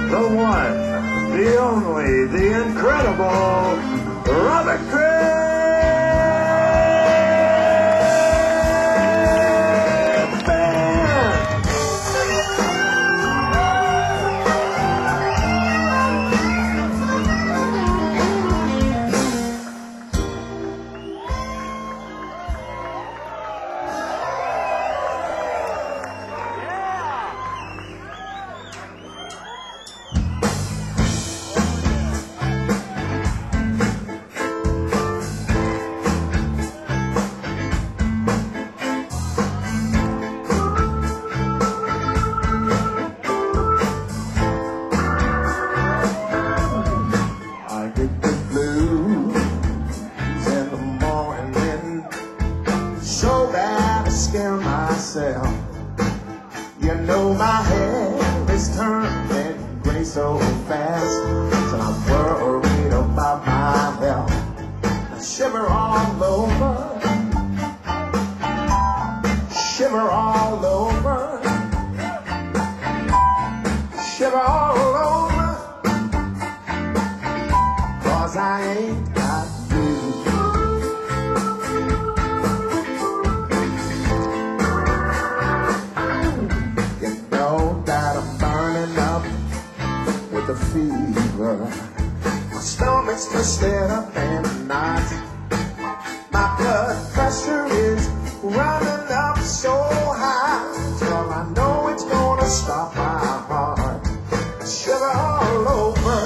the one, the only, the incredible Robert Griffin! You know my head is turning gray so fast, till I'm worried about my health. I shiver all over, shiver all over, shiver all over, 'cause I ain't got you. The fever, my stomach's twisted up and not. My blood pressure is running up so high, till I know it's gonna stop my heart. Shiver all over,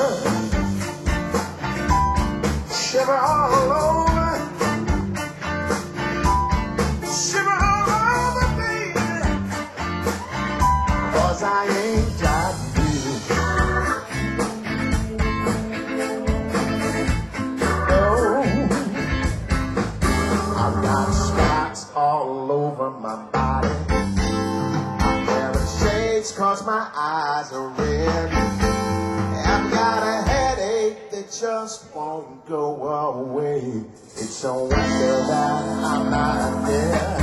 shiver all over, shiver all over, baby, 'cause I ain't got you. All over my body, I'm wearing shades 'cause my eyes are red. I've got a headache that just won't go away. It's a wonder that I'm not dead.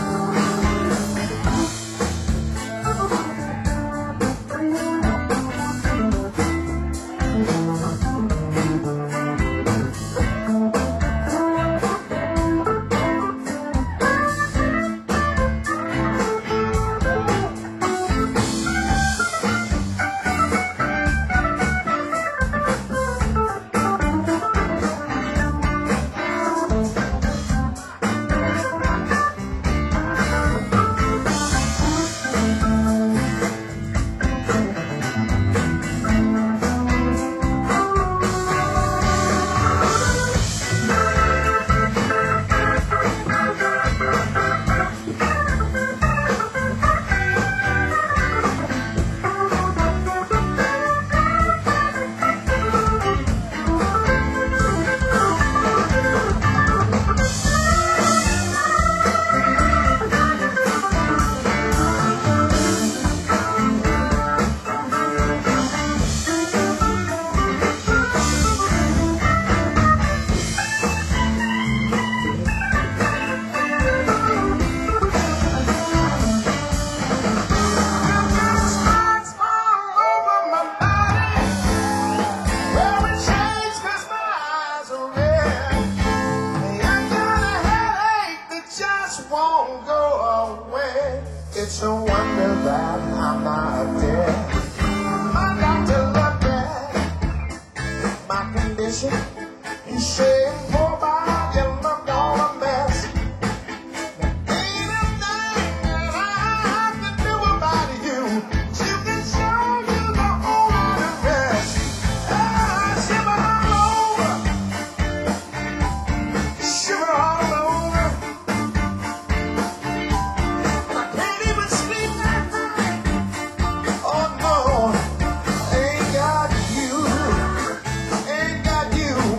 It's a wonder that I'm not dead. My doctor looked at my condition. He said, poor boy, you look all a mess. Ain't a thing that I can do about you. You can show you the whole lot of rest. Shiver all over, shiver all over. Oh no, ain't got you, ain't got you.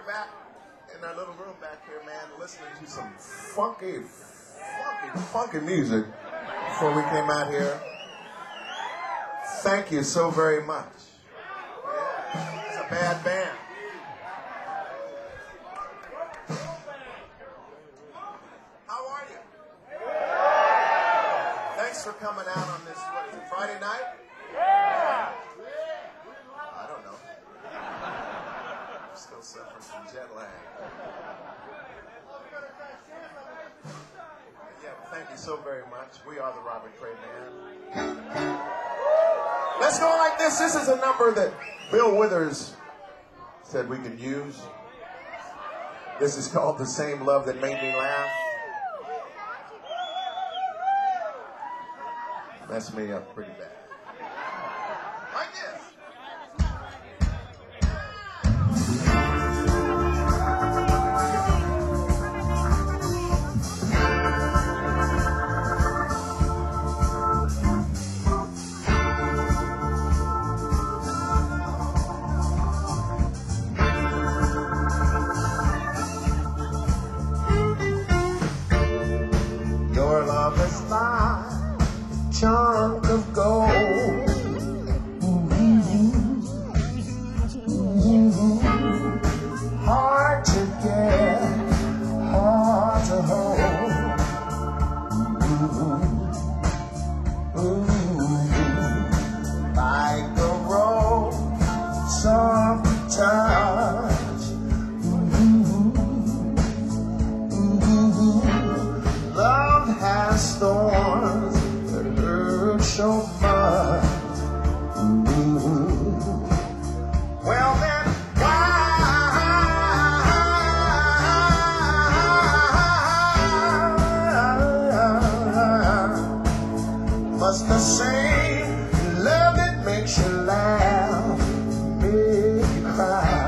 back in our little room back here, man, listening to some funky music before we came out here. Thank you so very much. Yeah, it's a bad band. How are you? Thanks for coming out on this, what is it, Friday night? I don't know. I'm still suffering from jet lag. Yeah, well, thank you so very much. We are the Robert Cray Band. Let's go like this. This is a number that Bill Withers said we could use. This is called The Same Love That Made Me Laugh. Messed me up pretty bad. Like this. Your love is mine. Chunk of gold. Hard to get, hard to hold. Like the rose, soft touch. Love has thorns that hurt so much. Well then, why must the same love that makes you laugh make you cry?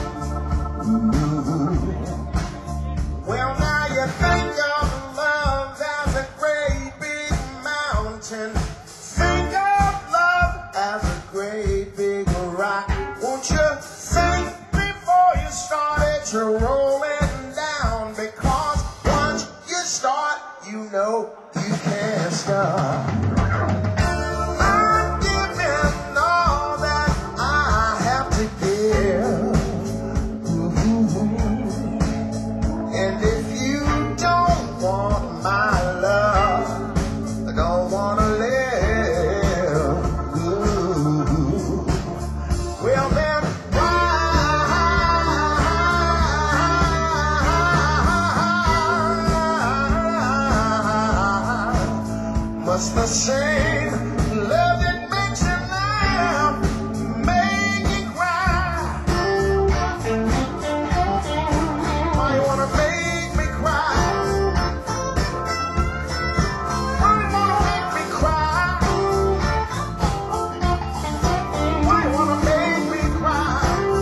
Well now you think of love as a great big mountain. Think of love as a great big rock. Won't you think before you start it to rolling down? Because once you start, you know you can't stop. I'm giving all that I have to give. And if you don't want my love, I don't want to live. Well then, why must the same love that makes you laugh make you cry? Why you wanna make me cry? Why you wanna make me cry? Why you wanna make me cry?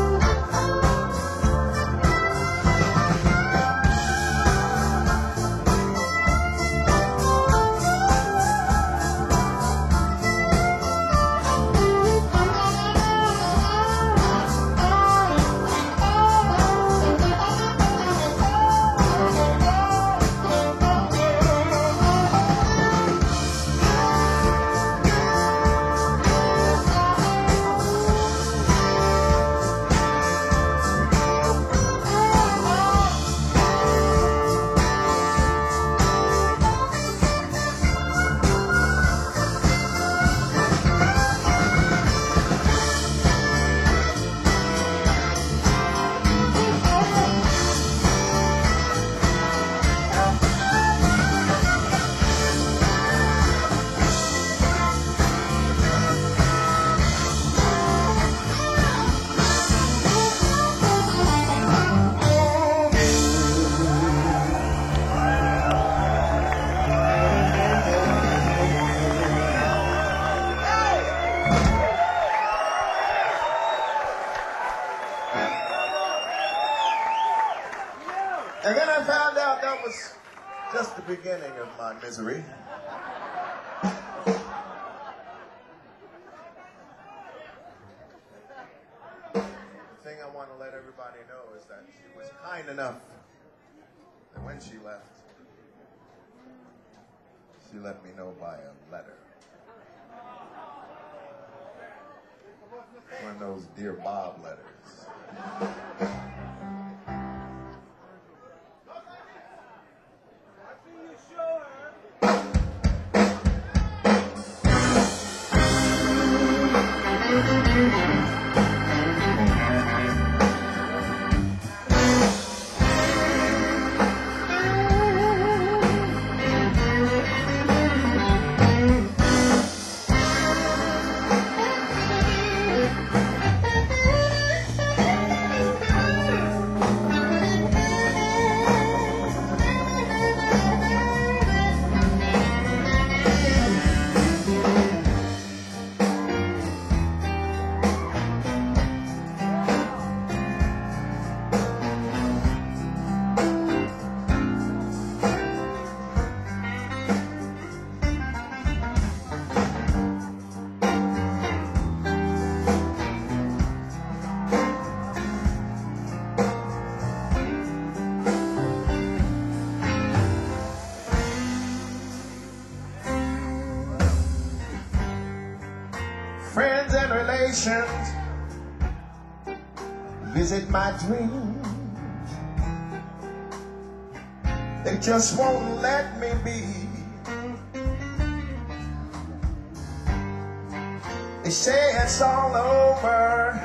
And then I found out that was just the beginning of my misery. The thing I want to let everybody know is that she was kind enough that when she left, she let me know by a letter. One of those Dear Bob letters. Friends and relations visit my dreams. They just won't let me be. They say it's all over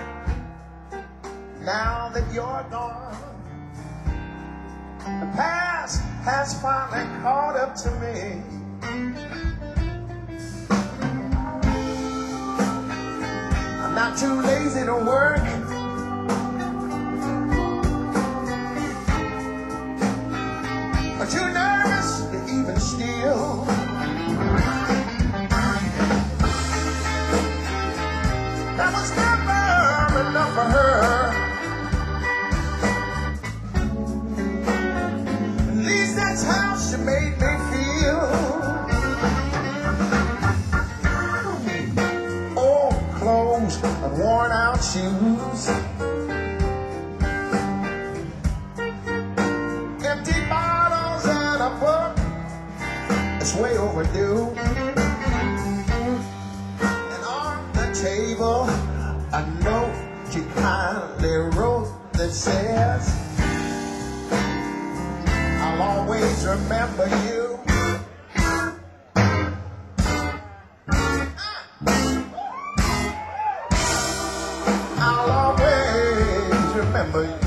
now that you're gone. The past has finally caught up to me. I'm not too lazy to work. Or too nervous to even steal. That was never enough for her. At least that's how she made me feel. Old clothes and worn out shoes. Empty bottles and a book. It's way overdue. And on the table, a note she kindly wrote that says, I'll always remember you. I'll always remember you.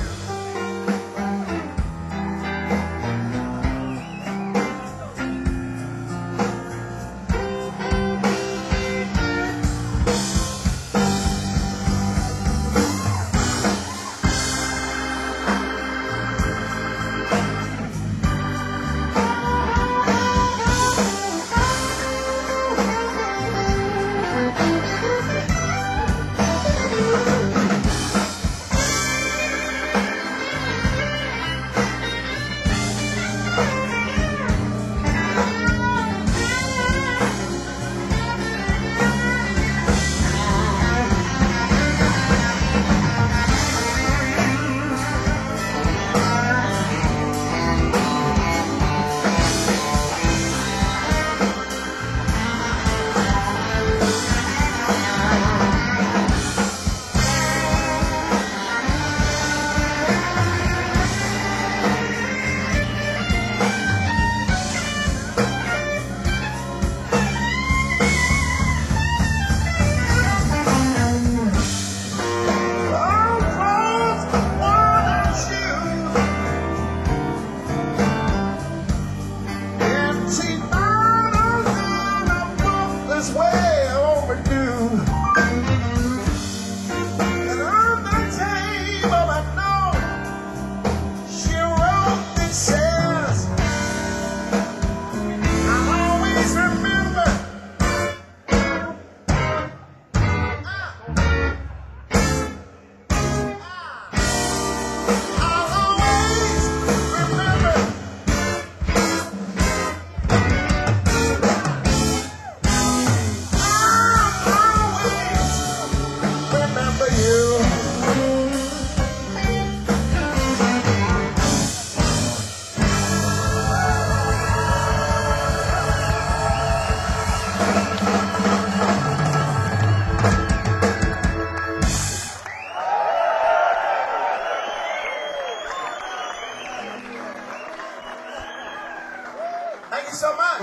so much.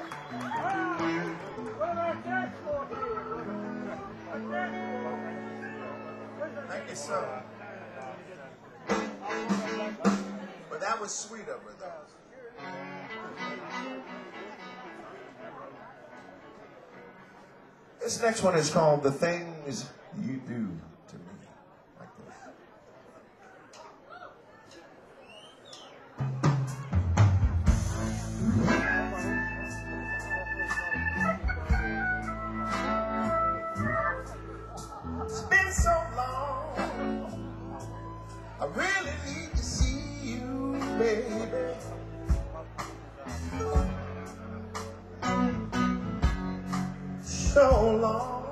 Thank you, sir. But that was sweet of her, though. This next one is called The Things You Do to Me. Like this. It's been so long, I really need to see you, baby. So long.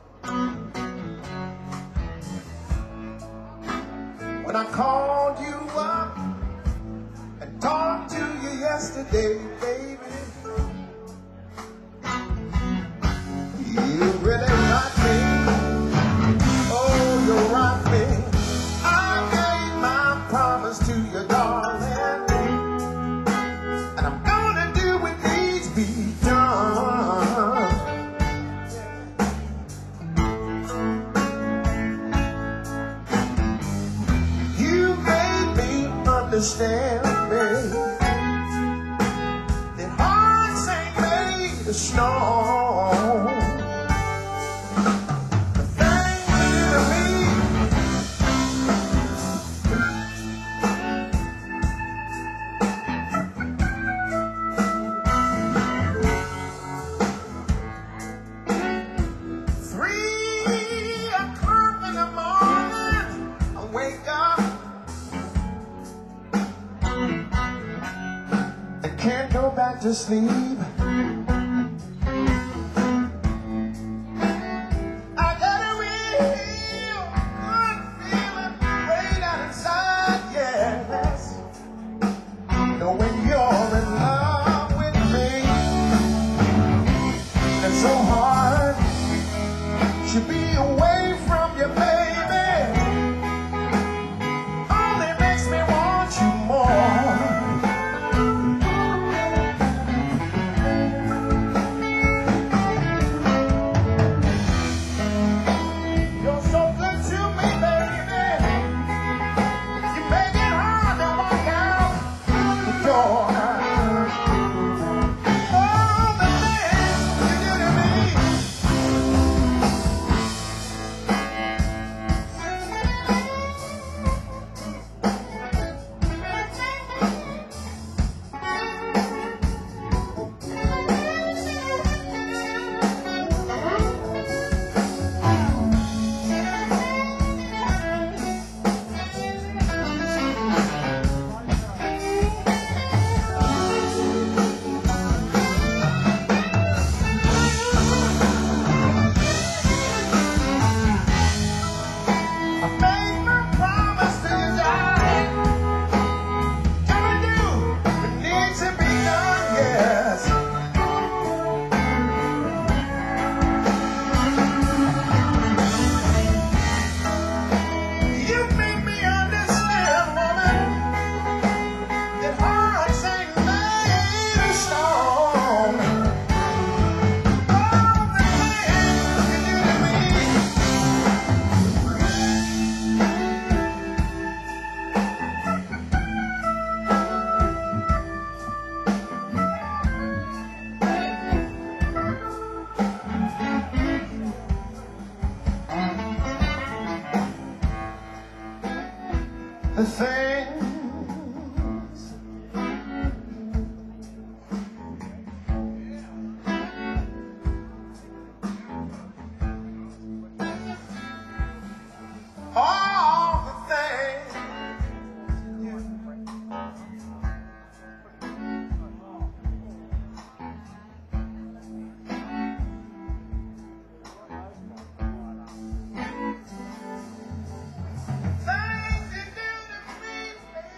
When I called you up and talked to you yesterday, baby, you really rock me. Oh, you rock me. I gave my promise to you, darling, and I'm gonna do what needs to be done. You made me understand, babe, that hearts ain't made of stone. The thing you do to me, can't go back to sleep. I got a real good feeling way down inside, yes. Knowing you're in love with me, it's so hard to be away from you, baby. Only makes me want you more. The things all the things you do to me, baby.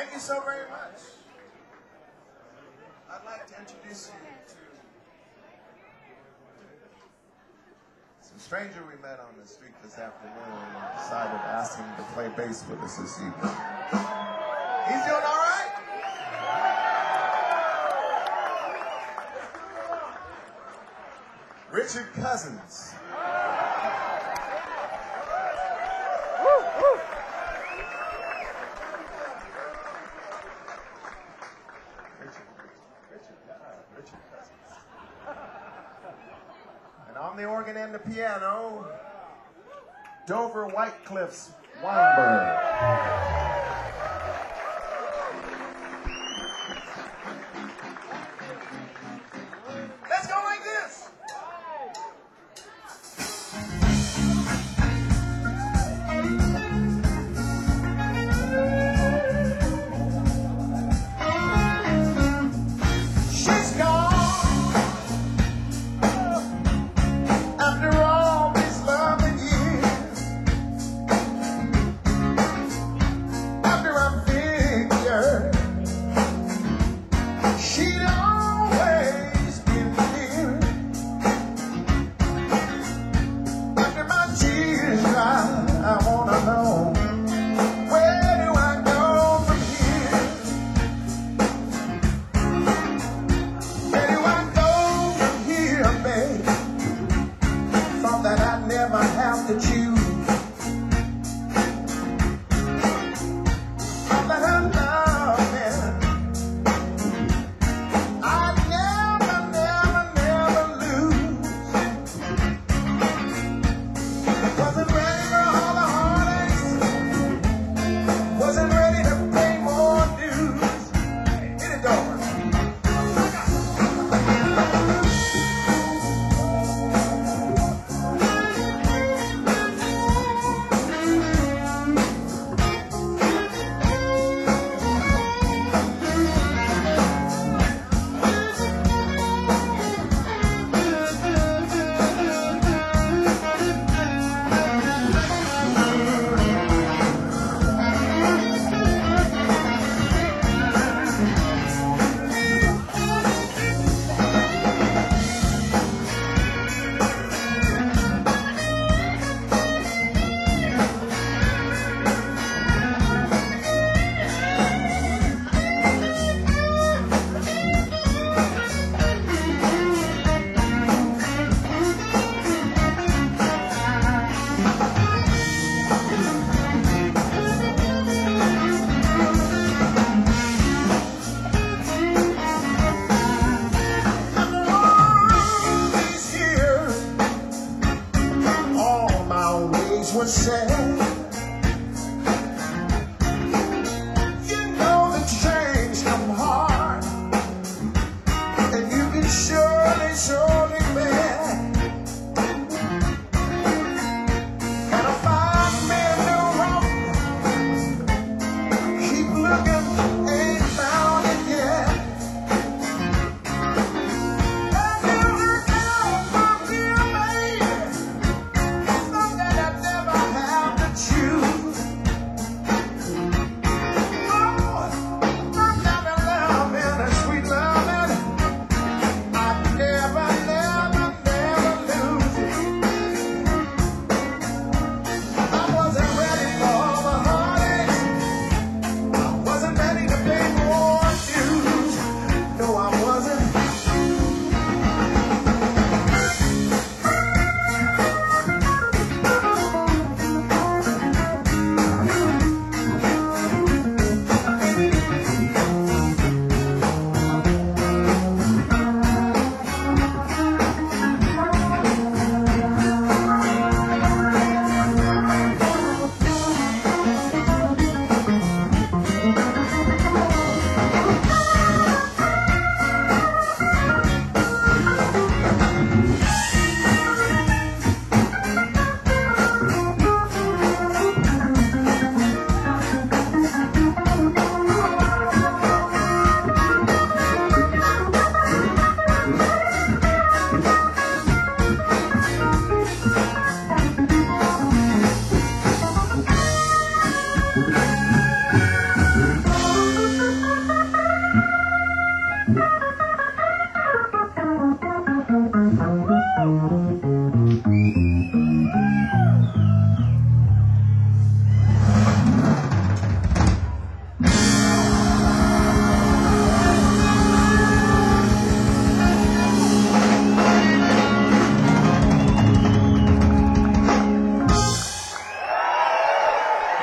Thank you so very much. I'd like to introduce you to some stranger we met on the street this afternoon and decided to ask him to play bass with us this evening. He's doing all right? Richard Cousins. Richard Cousins. And on the organ and the piano, Dover Whitecliffs Weinberg. Let's go like this. She's gone. After all these loving years, after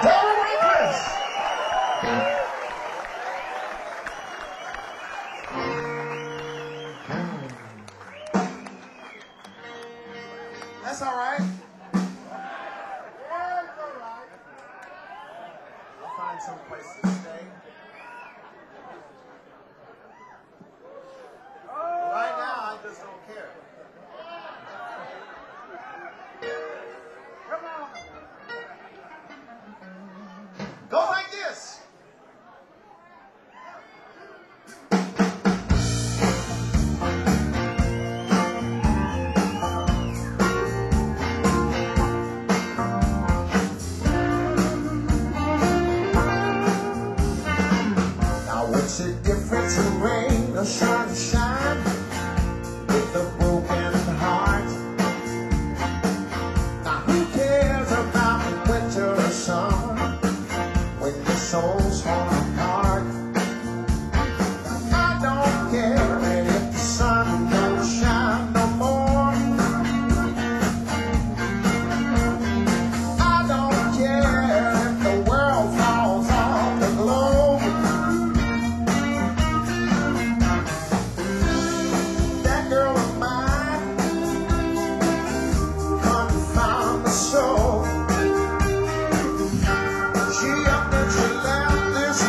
That's all right. I'll find some place to stay. Right now, I just don't care. Come on. Go like this. What's the difference in rain or sunshine with a broken heart? Now who cares about winter or summer when your soul's falling apart? I don't care if the sun don't shine no more. I don't care if the world falls off the globe. So she up and she left this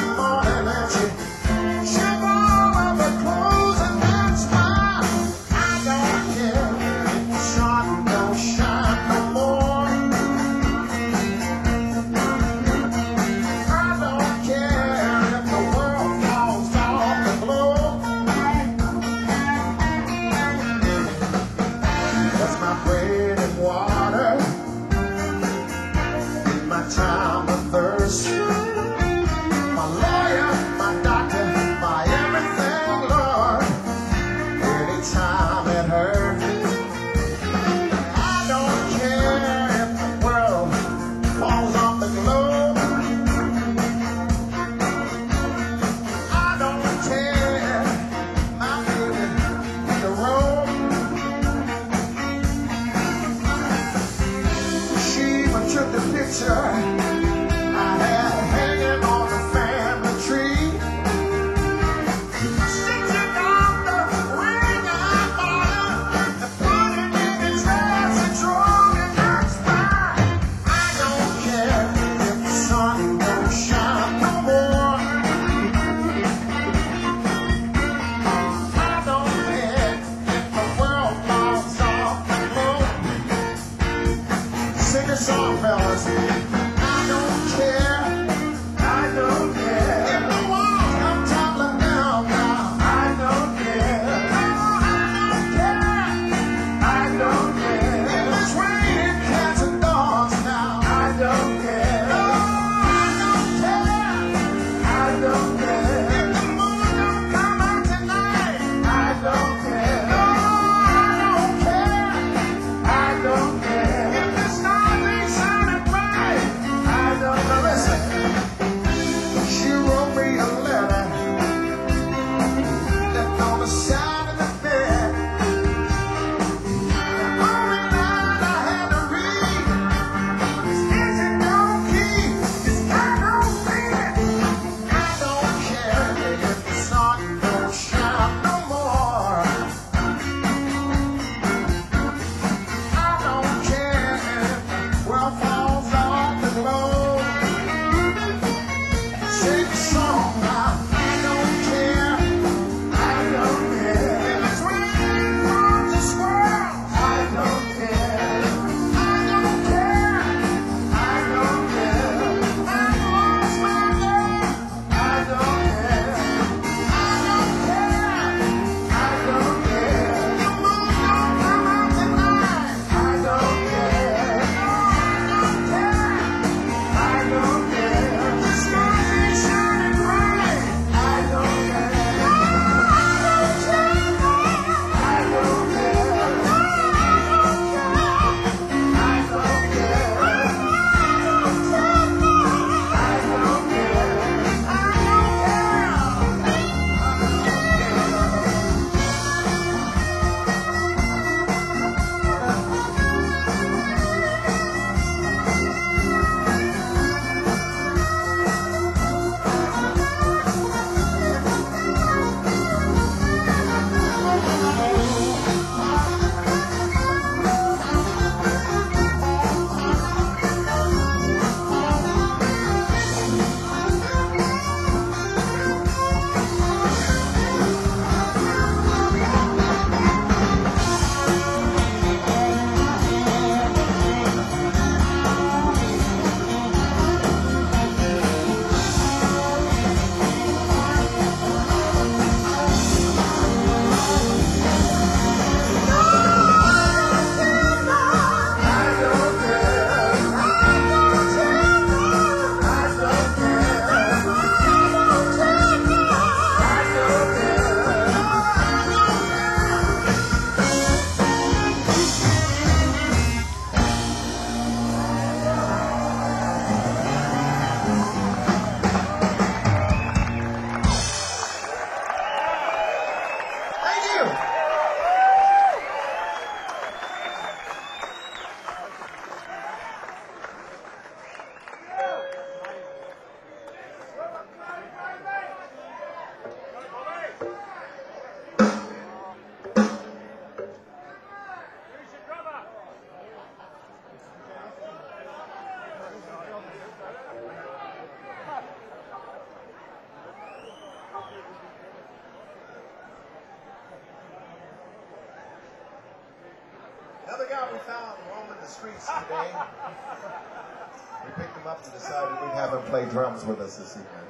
guy we found roaming the streets today. We picked him up and decided we'd have him play drums with us this evening.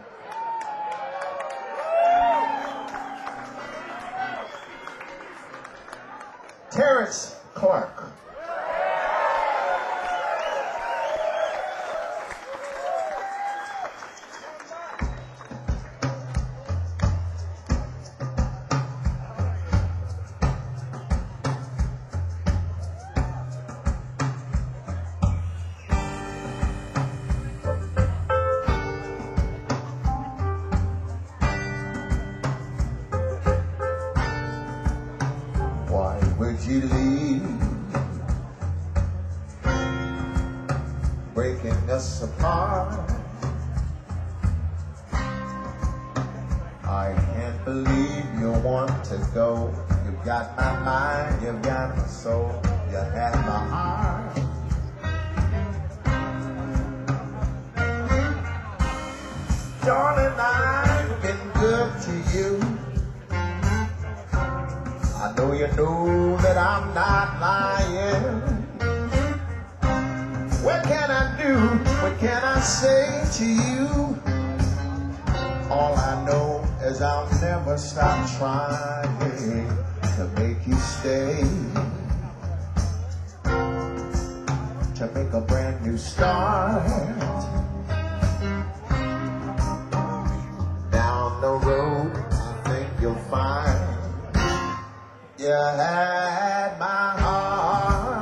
Terrence Clark. Why would you leave, breaking us apart? I can't believe you want to go. You've got my mind, you've got my soul, you have my heart. Darling, I've been good to you. I know you know that I'm not lying. What can I do? What can I say to you? All I know is I'll never stop trying to make you stay, to make a brand new start. Down the road, I think you'll find you had my heart.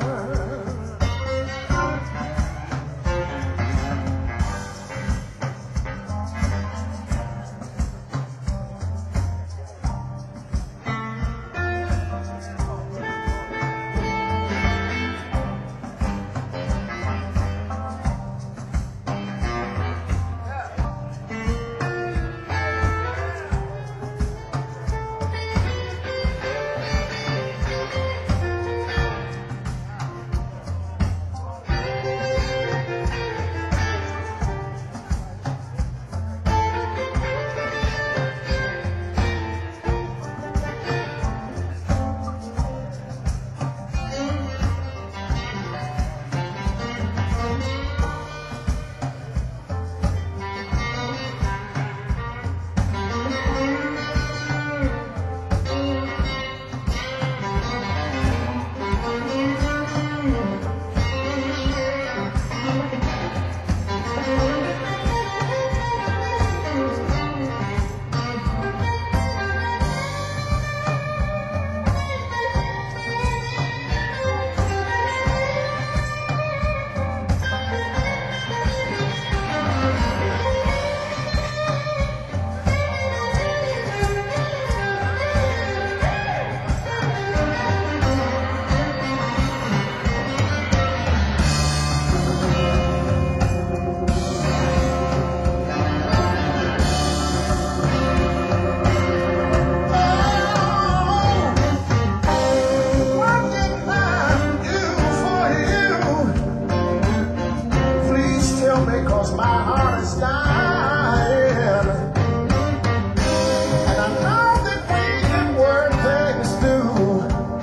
Cause my heart is dying, and I know that we can work things through.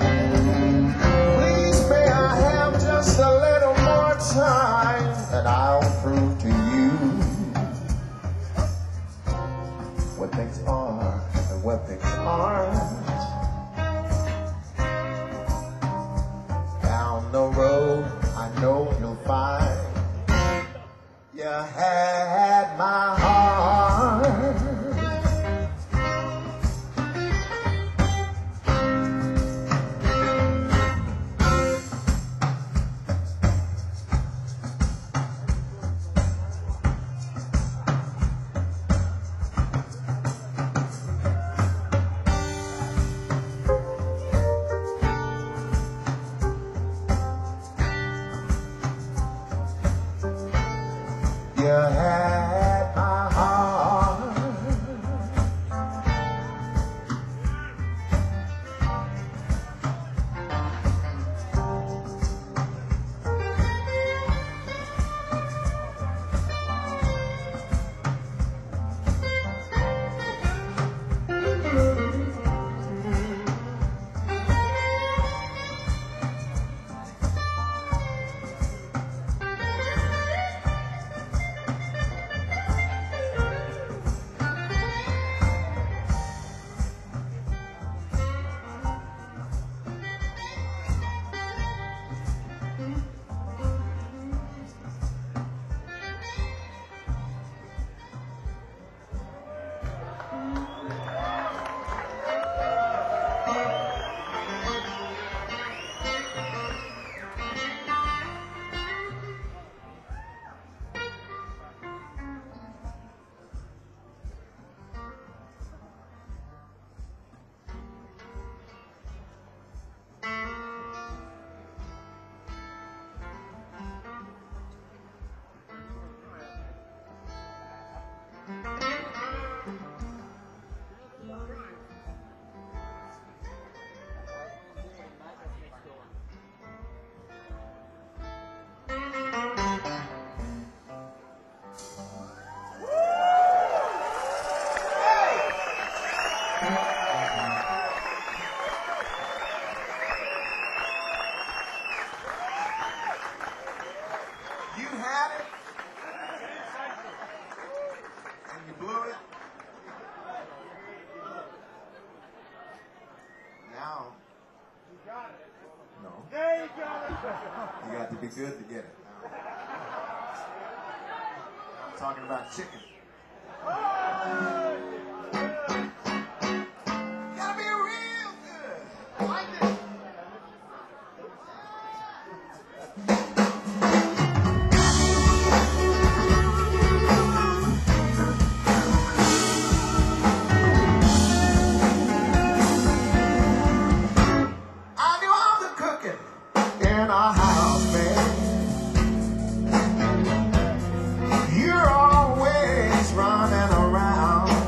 Please may I have just a little more time, and I'll prove to you what things are and what things aren't. Down the road, I know you'll find you had my heart. You had my heart. be good to get it. I'm talking about chicken. Gotta be real good. Like this. I do all the cooking in our house, man. You're always running around.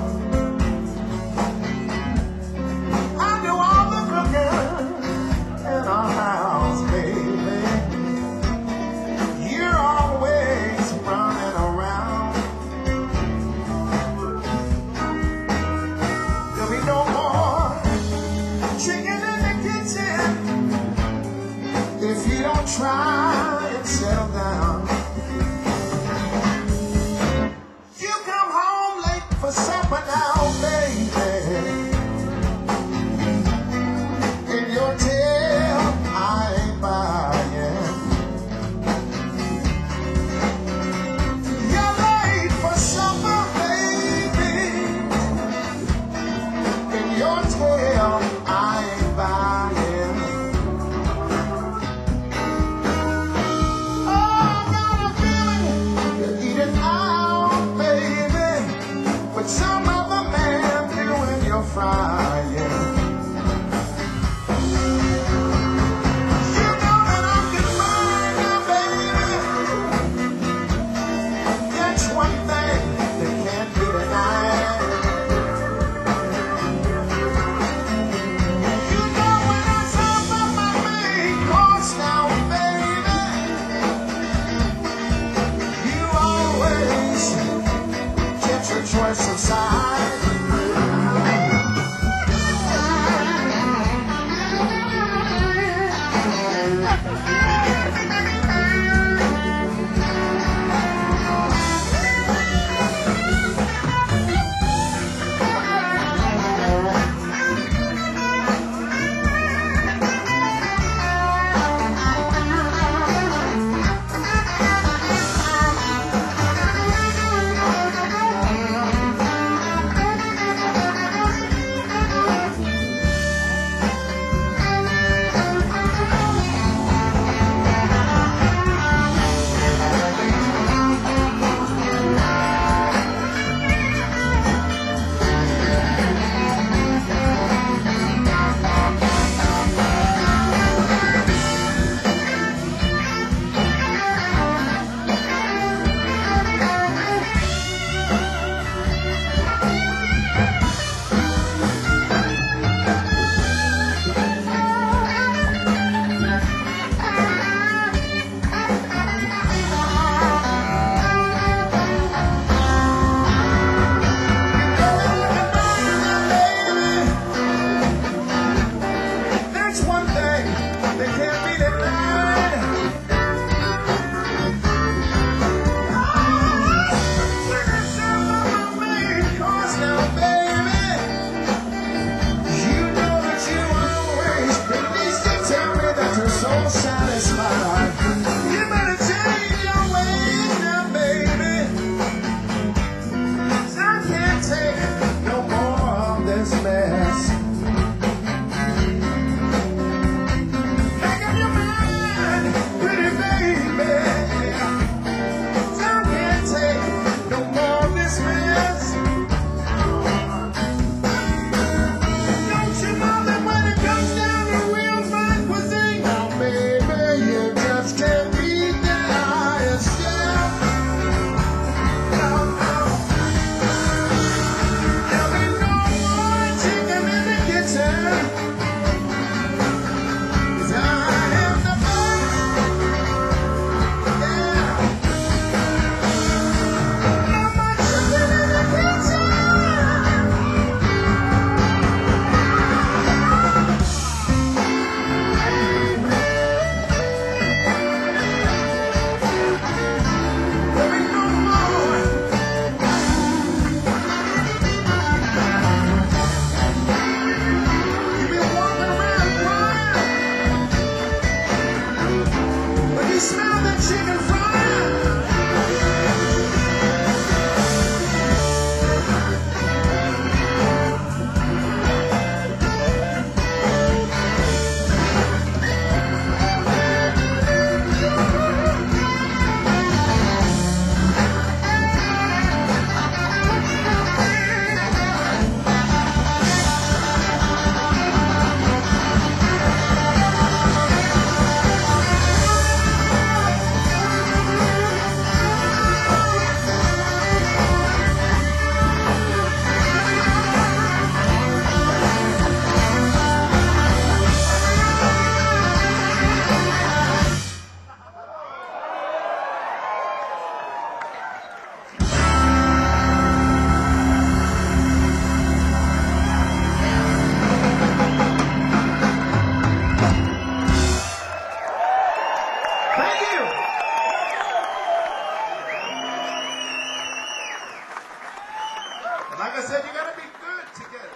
I said, you gotta be good to get it.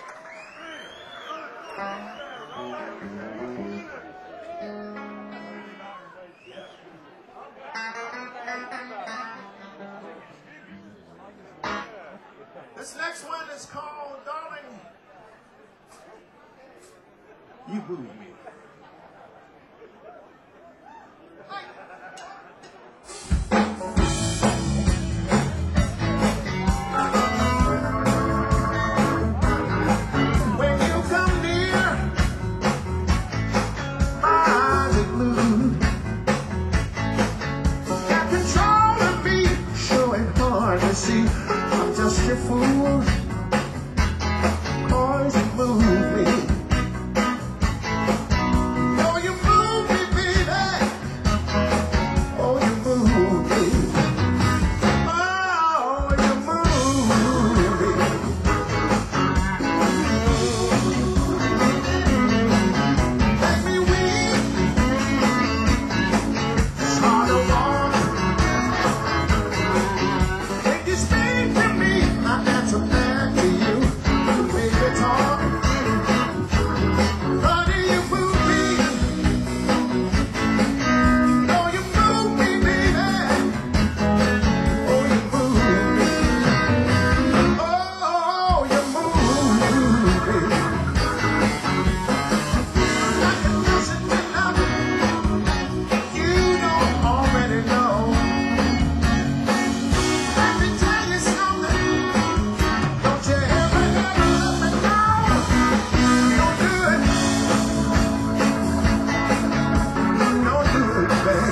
This next one is called Darling, You Move Me. When you come near, my eyes are glued. Got control of me, sure it's hard to see. I'm just your fool. Boys, you move me. Oh, you move me, baby. Oh, you move me. Oh, you move me. Make me weak. It's hard to walk. When you speak to me, I answer back to you. The way you talk. Honey, you move me. Oh, you move me, baby. Oh, you move me. Oh, you move me. I can listen to nothing you don't already know. Let me tell you something. Don't you ever, ever let me down. Don't do it. Don't do it, baby.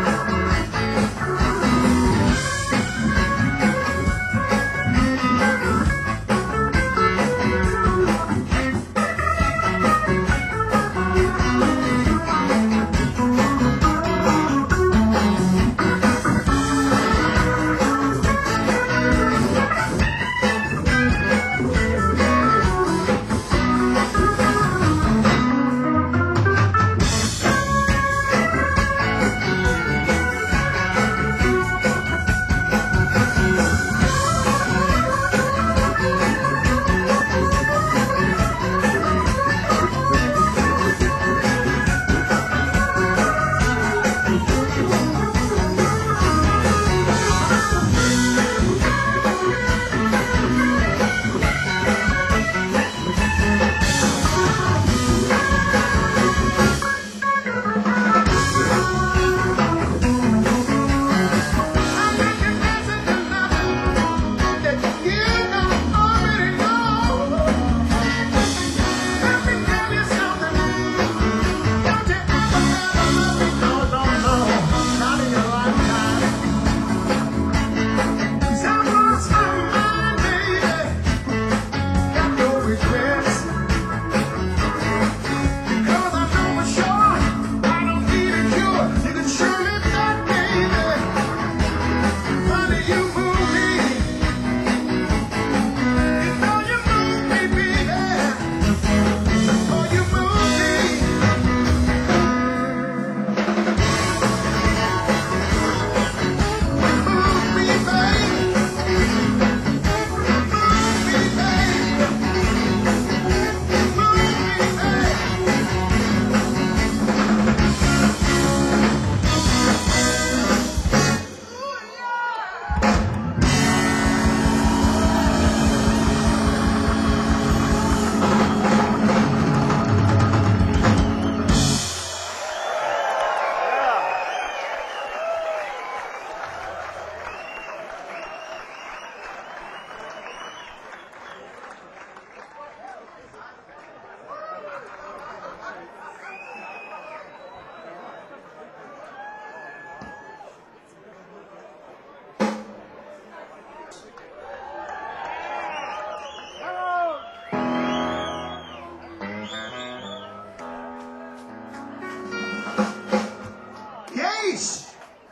Yeesh!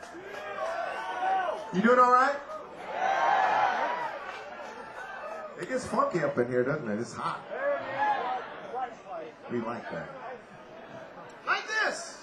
You doing all right? It gets funky up in here, doesn't it? It's hot. We like that. Like this.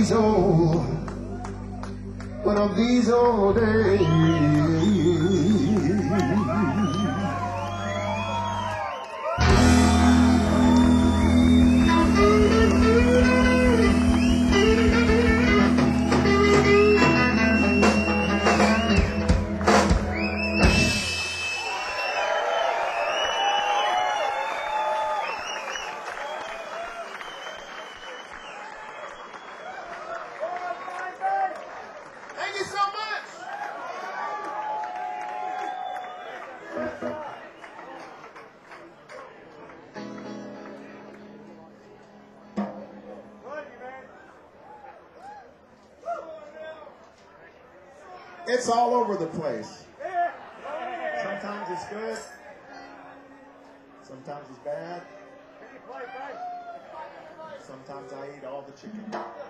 these old days. Thank you so much. It's all over the place. Sometimes it's good. Sometimes it's bad. Sometimes I eat all the chicken.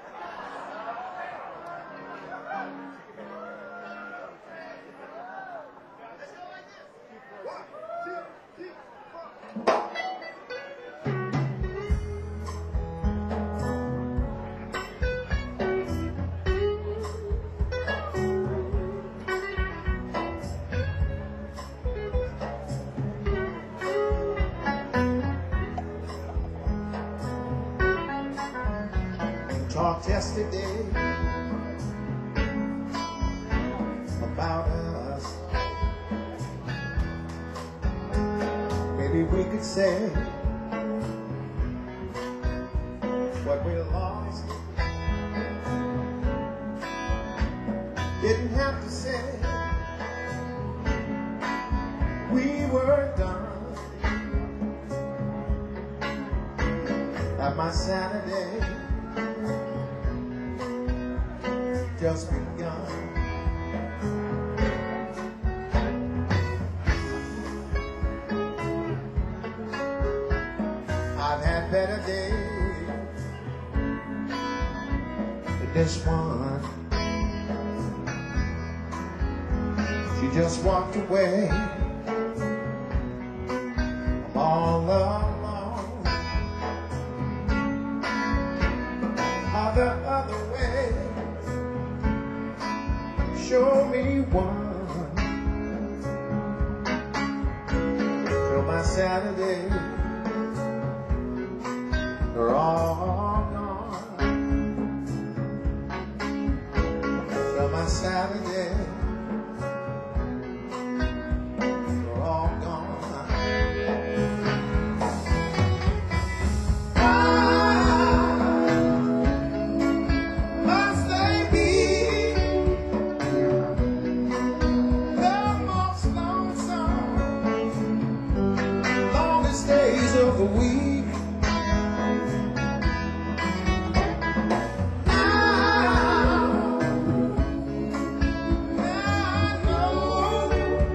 Talked yesterday about us. Maybe we could say what we lost. Didn't have to say we were done. At my Saturday just begun. I've had better days than this one. She just walked away. I'm all alone. Other way. Show me one. Till my Saturday are all gone. Till my Saturday are all gone. Days of the week. I know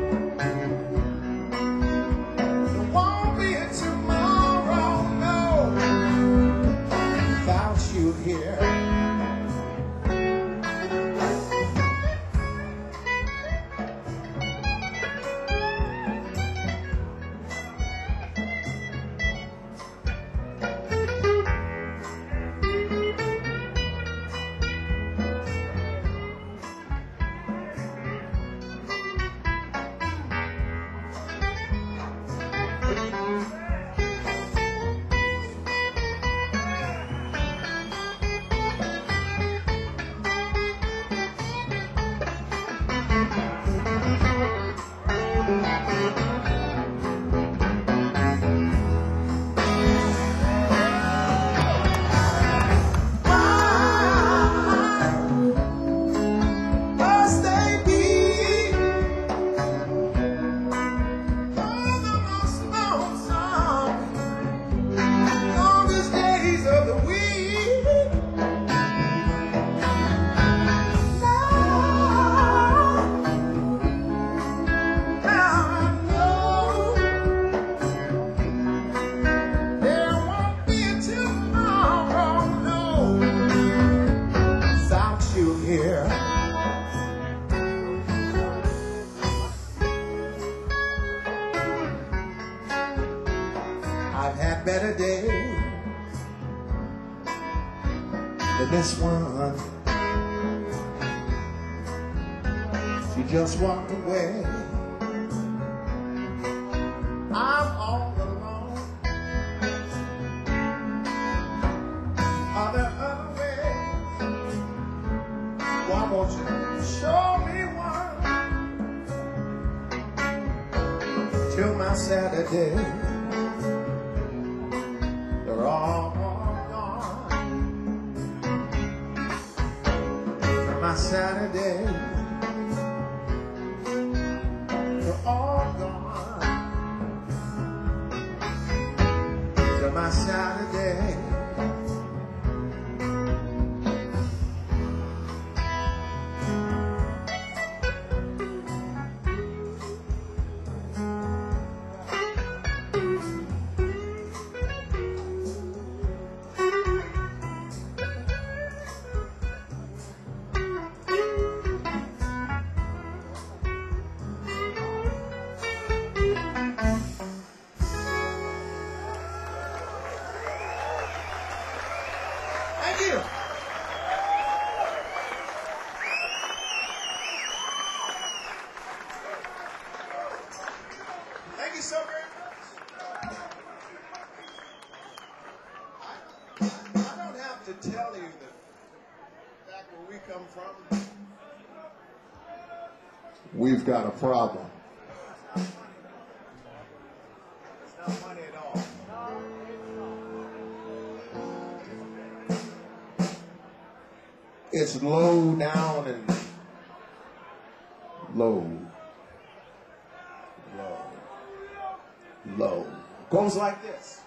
there won't be a tomorrow, no, without you here. I've had better days than this one. She just walked away. I'm all alone. Are there other ways? Why won't you show me one? Till my Saturday, they're all gone. My Saturday, they're all gone. They're my Saturday. Thank you. Thank you so very much. I don't have to tell you that back where we come from, we've got a problem. It's not money at all. It's low down and low. Low. Goes like this.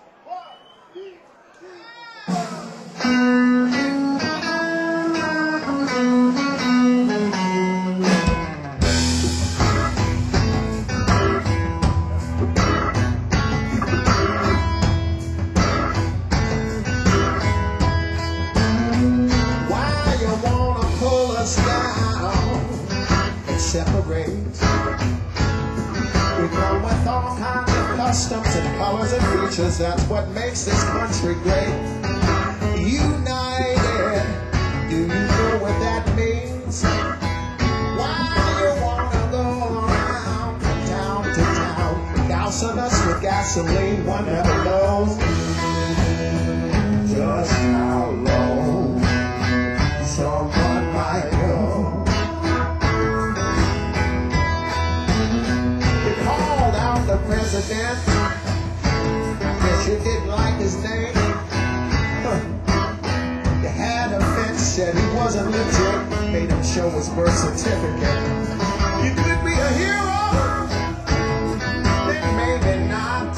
Why you wanna pull us down and separate? We come with all kinds of customs and colors and features. That's what makes this country great. United, do you know what that means? Why you wanna go around from town to town, dousing us with gasoline? One never knows just how low someone might go. The president, I guess you didn't like his name. You had a fence, said he wasn't legit, made him show his birth certificate. You could be a hero, then maybe not.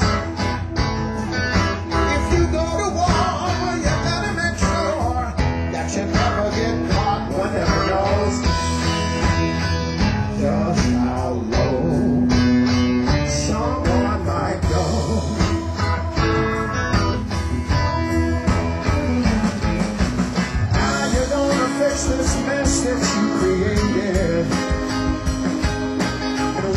If you go to war, you better make sure that you never get caught. One never knows just how low someone might go. How you gonna fix this mess that you created? And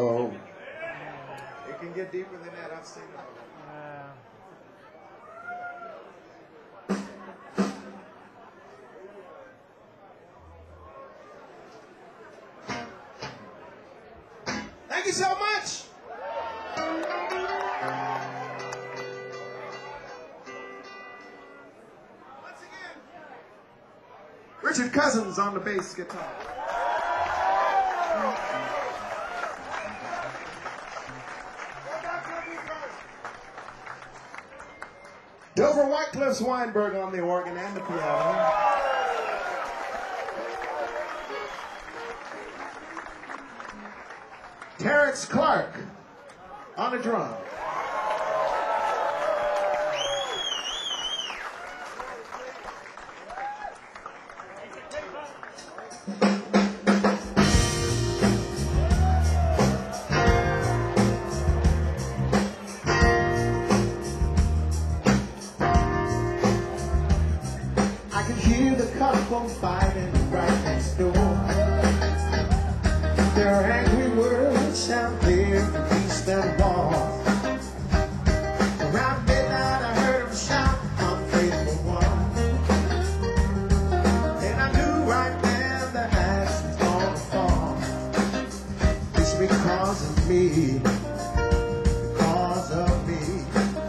Oh. It can get deeper than that. I've seen it. Thank you so much. Once again, Richard Cousins on the bass guitar. Dover Whitecliffs Weinberg on the organ and the piano. Terrence Clark on the drum. I can hear the couple fighting right next door. Their angry words sound clear from east and west. Around midnight I heard them shout, "Unfaithful one." And I knew right then the axe was gonna fall. It's because of me, because of me.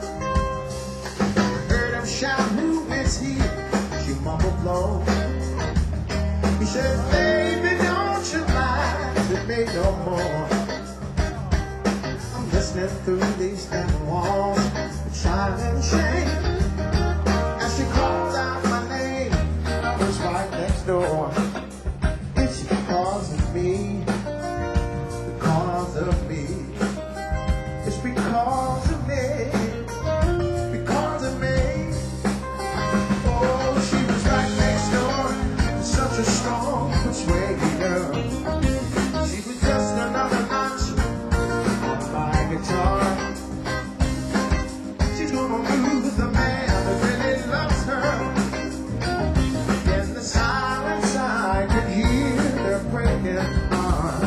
I heard him shout, "Who is he?" She mumbled low. He said, "Baby, don't you lie to me no more." I'm listening through these thin walls, silent shame. As she called out my name, I was right next door. It's because of me, because of me. It's because of me, because of me. Oh, she was right next door, such a strong persuader. She was just another notch on my guitar. She's gonna lose the man that really loves her. In the silence I could hear their breaking heart.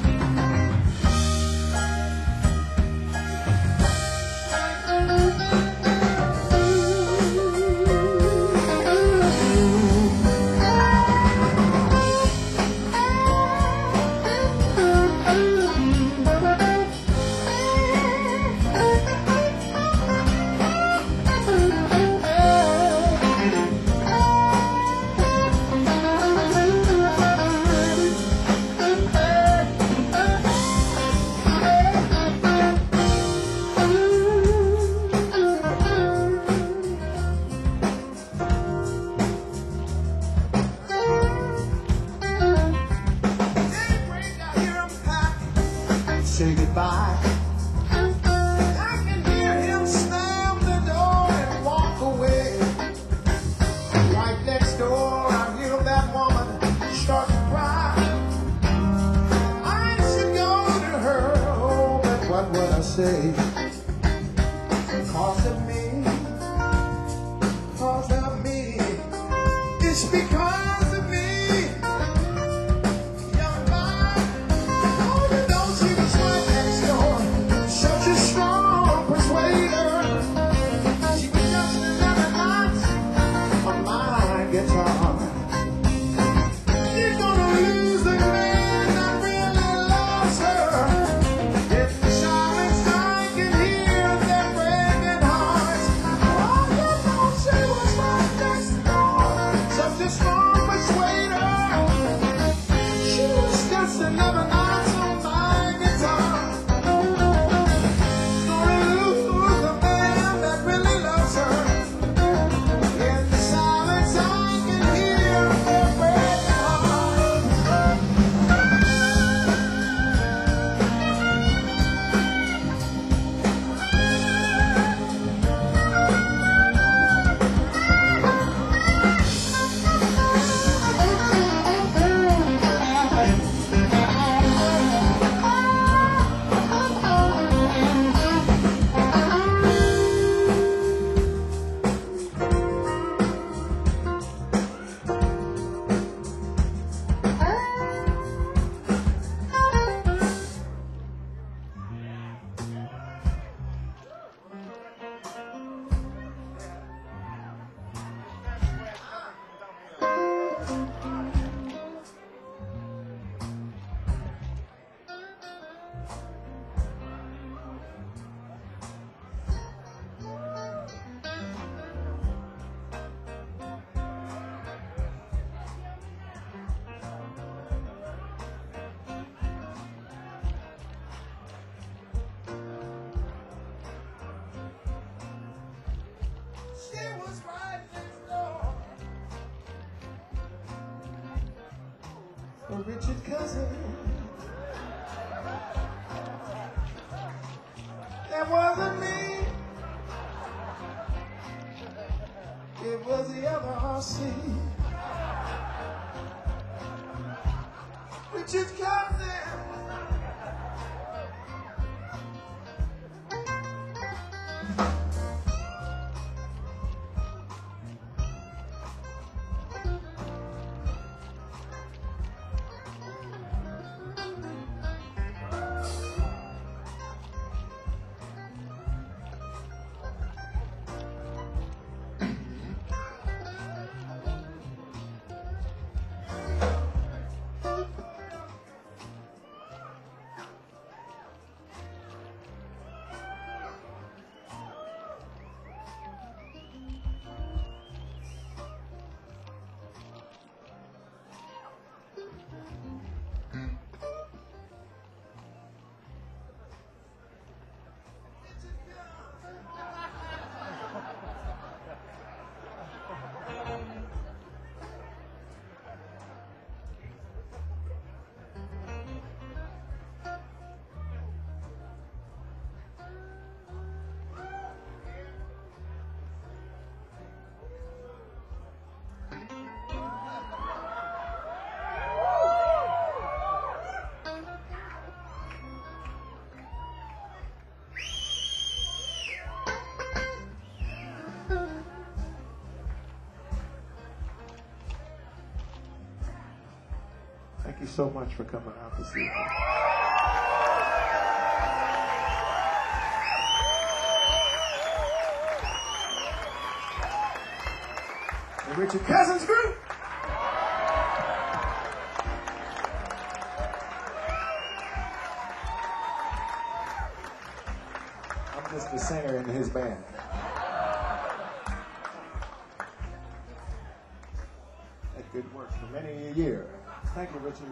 Say goodbye. I can hear him slam the door and walk away. Right next door, I hear that woman start to cry. I should go to her, oh, but what would I say? Because of me, because of me. It's because of me. Young man, oh, you know she was right next door, such a strong persuader. She was just another notch on my guitar. You're gonna lose the man that really loves her. In the silence I can a Richard cousin. That wasn't me. It was the LRC. Richard cousin. Thank you so much for coming out this evening. The Richard Cousins Group. I'm just a singer in his band. That good work for many a year. Thank you, Richard.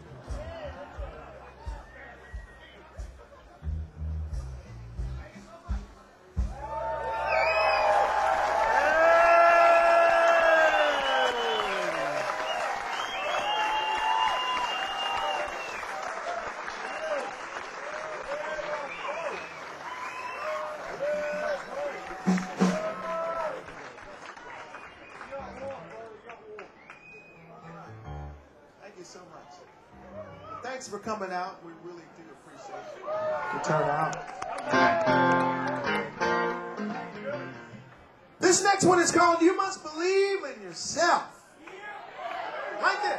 Thank you so much. Thanks for coming out. We really do appreciate the turnout. This next one is called You Must Believe in Yourself. Like this.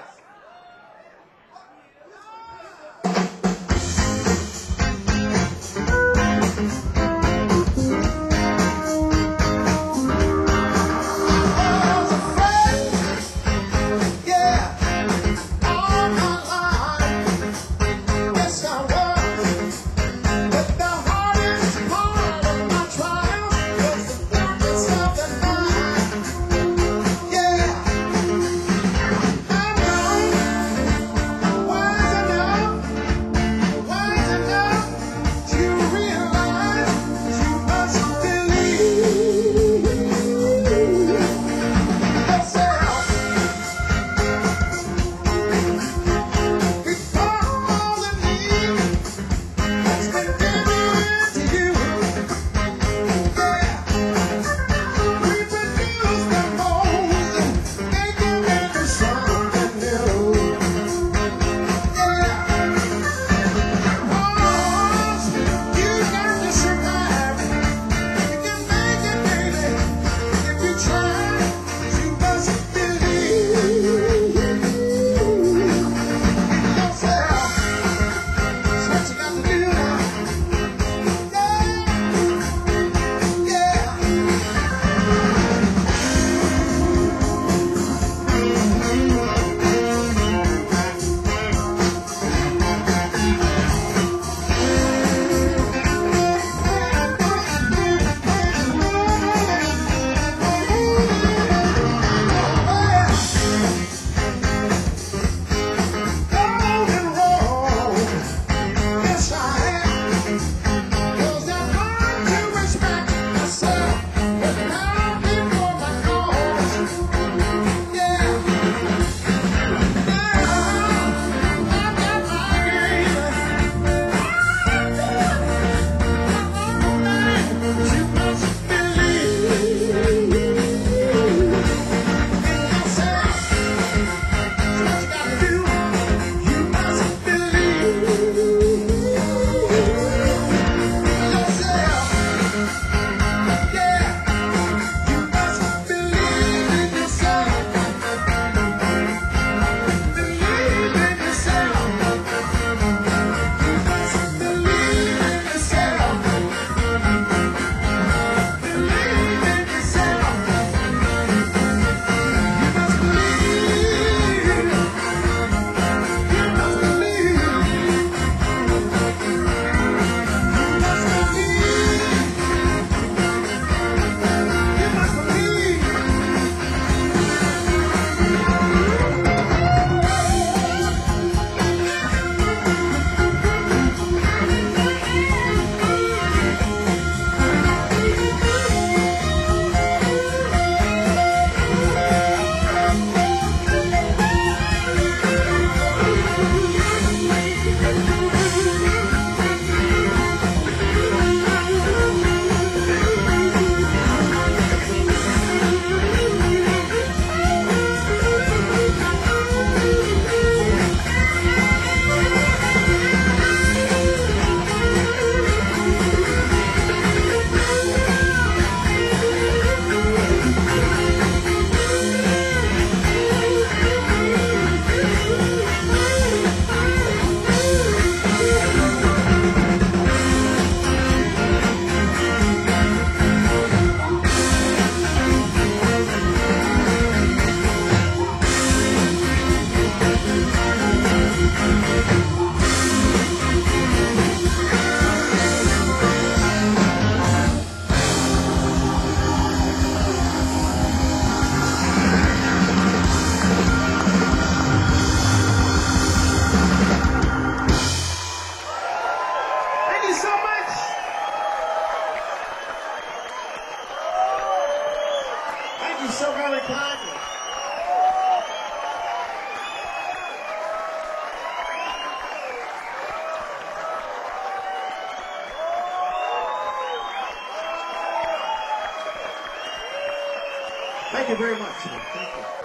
you so much. Thank you so very kindly. Thank you very much. Thank you.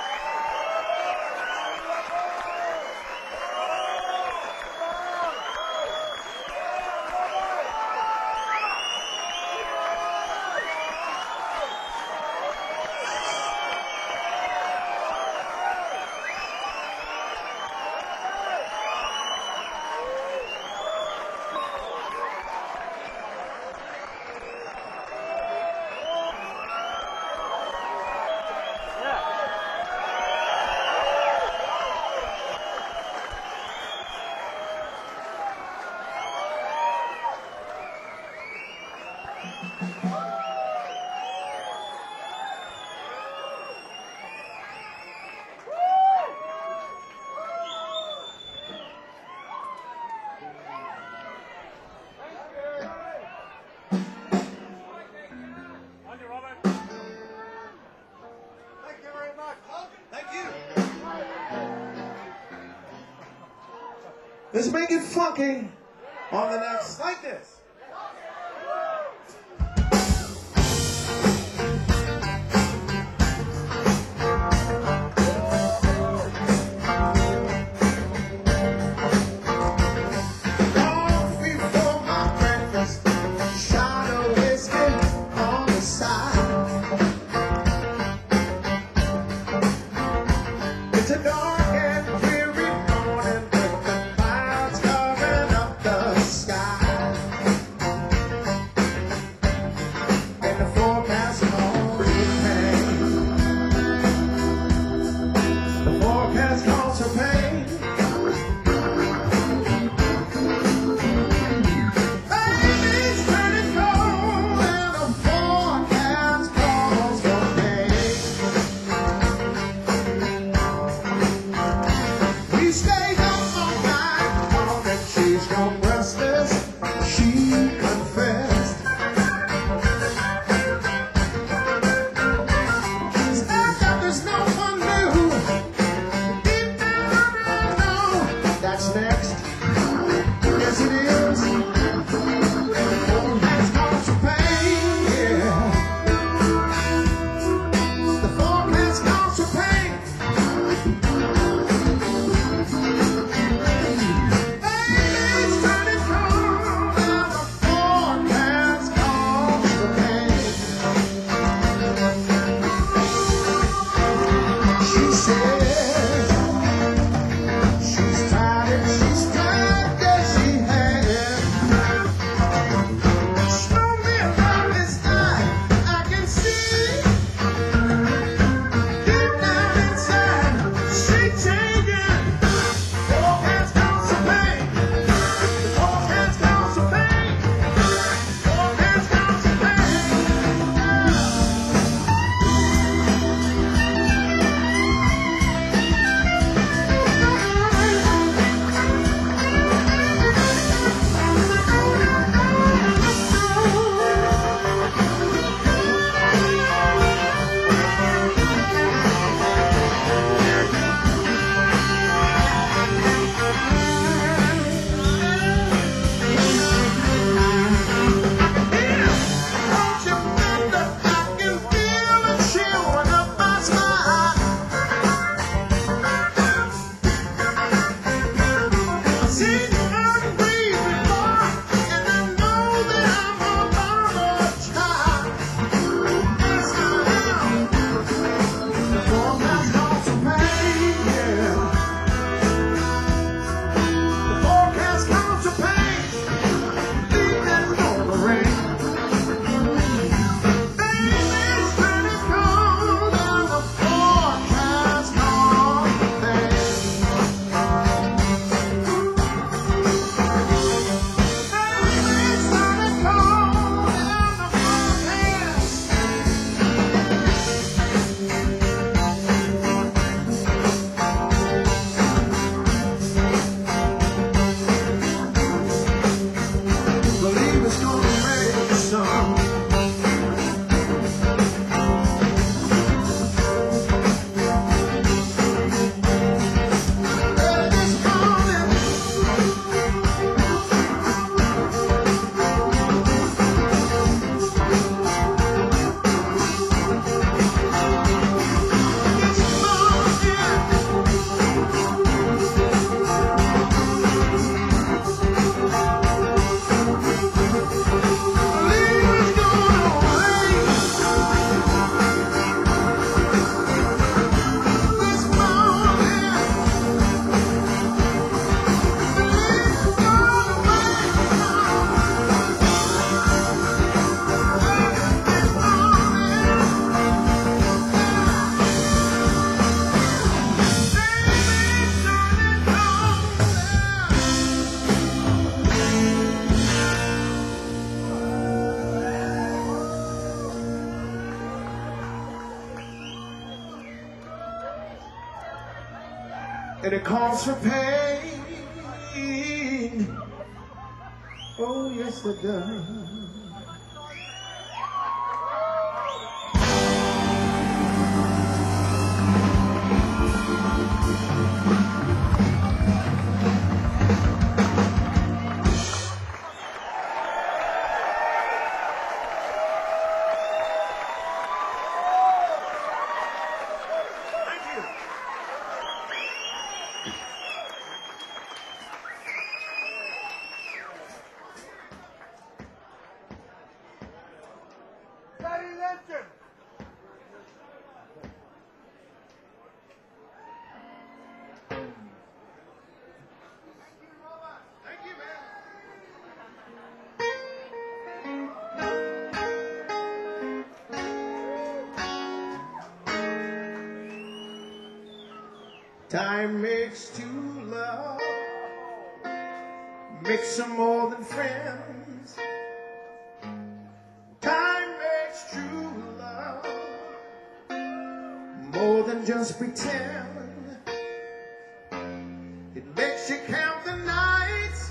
Let's make it funky on the next, like this. Coffee for my breakfast, shot of whiskey on the side. It's a dark and dreary morning with the clouds covering up the sky. and it calls for pain. Oh, yes, it does. Time makes two love, makes them more than friends. Time makes true love more than just pretend. It makes you count the nights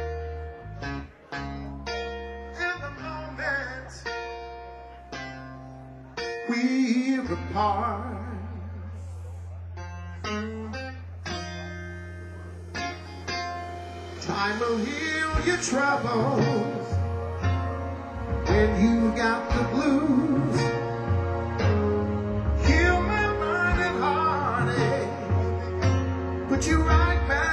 and the moments we're apart. Time will heal your troubles when you got the blues. Heal my mind and heartache, put you right back